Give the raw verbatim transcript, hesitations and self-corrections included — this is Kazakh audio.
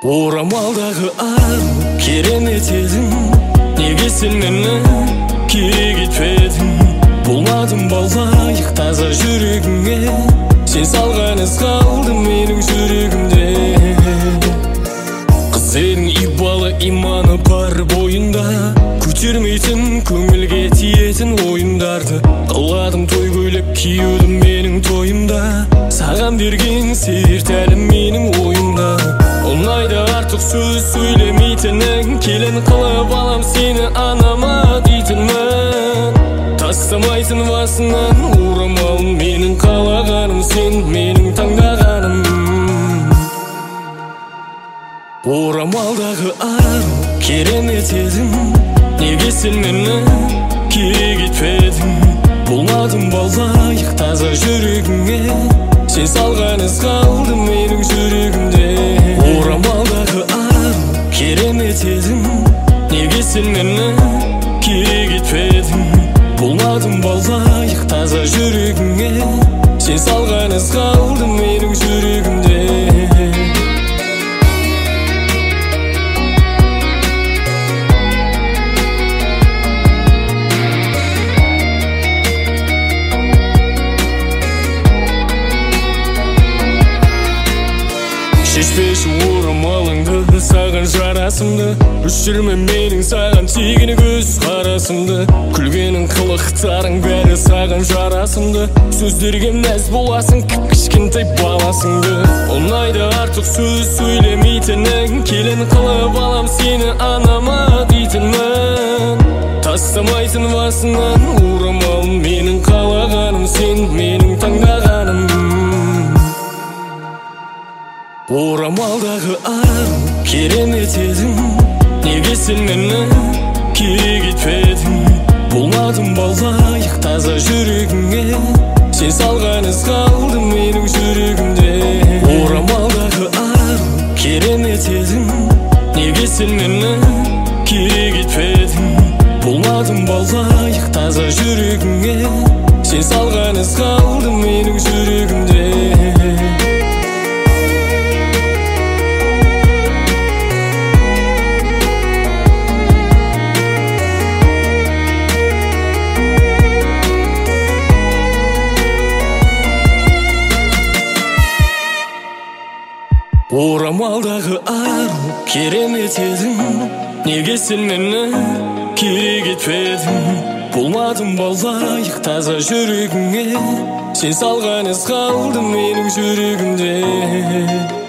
Орамалдағы ару керемет едің, неге сен мені кегітпедің? Болмадым балайық таза жүрегіңе, сен салған із қалды менің жүрегімде. Қыз едің ибалы иманы бар бойында, көтермейтін көңілге тиетін ойындарды. Қаладым той көйлек киюді менің тойымда, саған берген серт әлі менің ойымда. Оңайда артық сөз сөйлемейтінің, келін қылып алам сені анама дейтінмін. Тастамайтын басынан орамалын, менің қалағаным сен, менің таңдағаным. Орамалдағы ару керемет едің, неге сен мені кегітпедің? Болмадым балайық таза жүрегіңе, сен салған із қалды менің жүрегімде. Орамалдағы ару керемет едің, неге сен мені кегітпедің? Болмадым балайық таза жүрегіңе, сен салған із қалды менің жүрегімде. Шешпеші орамалыңды, саған жарасымды, өшірме менің саған тигені көз қарасымды. Күлгенің қылықтарың бәрі саған жарасымды, сөздерге мәз боласың кіп-кішкентай баласыңды. Оңайда артық сөз сөйлемейтінің, келін қылып алам сені анама дейтінмін. Тастамайтын басынан орамалын, менің қалағаным сен, менің таңдағаным. Орамалдағы ару керемет едің, неге сен мені кегітпедің? Болмадым балайық таза жүрегіңе, сен салған із қалды менің жүрегімде. Орамалдағы ару керемет едің, неге сен мені кегітпедің? Болмадым балайық таза жүрегіңе, сен салған із қалды менің жүрегімде. Орамалдағы ару керемет едің, неге сен мені кегітпедің? Болмадым балайық таза жүрегіңе, сен салған із қалды менің жүрегімде.